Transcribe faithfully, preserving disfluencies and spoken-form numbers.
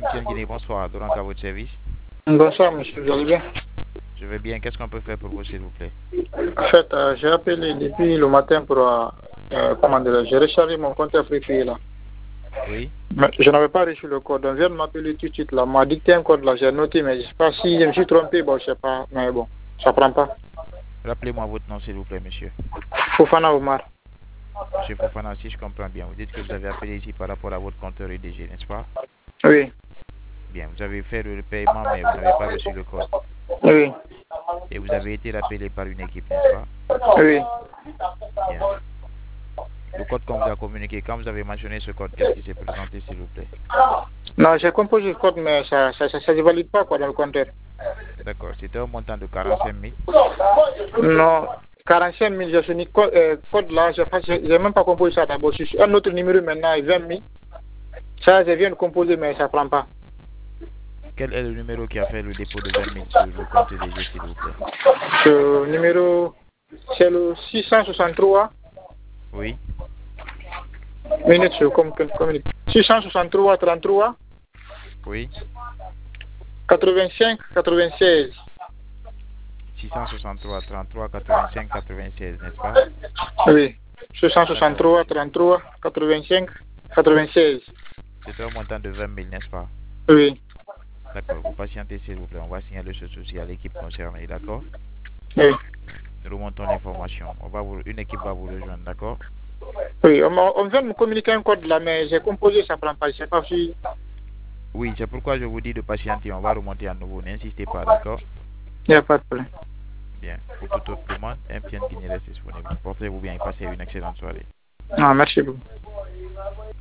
M T N Guinée, bonsoir. Donc à votre service. Bonsoir, monsieur, vous allez bien? Je vais bien. Qu'est-ce qu'on peut faire pour vous, s'il vous plaît? En fait, euh, j'ai appelé depuis le matin pour, euh, euh, comment dire, j'ai rechargé mon compte Free là. Oui. Mais je n'avais pas reçu le code. On vient de m'appeler tout de suite là. On m'a dicté un code là, j'ai noté, mais je ne sais pas si je me suis trompé, bon, je sais pas, mais bon, ça prend pas. Rappelez-moi votre nom, s'il vous plaît, monsieur. Fofana Omar. Monsieur Fofana, si je comprends bien, vous dites que vous avez appelé ici par rapport à votre compteur E D G, n'est-ce pas? Oui. Bien, vous avez fait le paiement, mais vous n'avez pas reçu le code. Oui. Et vous avez été rappelé par une équipe, n'est-ce pas? Oui. Bien. Le code qu'on vous a communiqué, quand vous avez mentionné ce code, qu'est-ce qui s'est présenté, s'il vous plaît? Non, j'ai composé le code, mais ça ça, ça, ça ne valide pas quoi dans le compteur. D'accord, c'était un montant de quarante-cinq mille. Non, quarante-cinq mille, j'ai fini code, euh, code là, je n'ai même pas composé ça d'abord. C'est un autre numéro maintenant, vingt mille. Ça, je viens de composer, mais ça ne prend pas. Quel est le numéro qui a fait le dépôt de vingt mille sur le compte E D G, s'il vous plaît? Ce numéro, c'est le six cent soixante-trois. Oui. Minutes, comme, comme, six cent soixante-trois, trente-trois. Oui. quatre-vingt-cinq, quatre-vingt-seize. six cent soixante-trois, trente-trois, quatre-vingt-cinq, quatre-vingt-seize, n'est-ce pas? Oui. six cent soixante-trois, trente-trois, quatre-vingt-cinq, quatre-vingt-seize. C'est un montant de vingt mille, n'est-ce pas? Oui. D'accord, vous patientez s'il vous plaît, on va signaler ce souci à l'équipe concernée, d'accord? Oui. Nous remontons l'information. On va vous, une équipe va vous rejoindre, d'accord? Oui, on, on vient de me communiquer un code là, mais j'ai composé, ça ne prend pas. Je sais pas si. Oui, c'est pourquoi je vous dis de patienter, on va remonter à nouveau, n'insistez pas, d'accord? Il n'y a pas de problème. Bien, pour toute autre demande, M T N Guinée reste disponible. Portez-vous bien et passez une excellente soirée. Ah, merci beaucoup.